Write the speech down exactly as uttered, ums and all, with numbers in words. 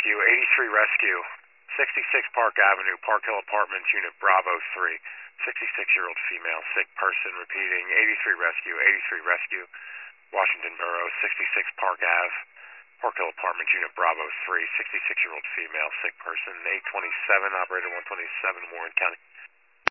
Rescue, eighty-three Rescue, sixty-six Park Avenue, Park Hill Apartments, Unit Bravo three, sixty-six-year-old female, sick person, repeating, eighty-three Rescue, eighty-three Rescue, Washington Borough, sixty-six Park Ave, Park Hill Apartments, Unit Bravo three, sixty-six-year-old female, sick person, eight twenty-seven, operator one twenty-seven, Warren County.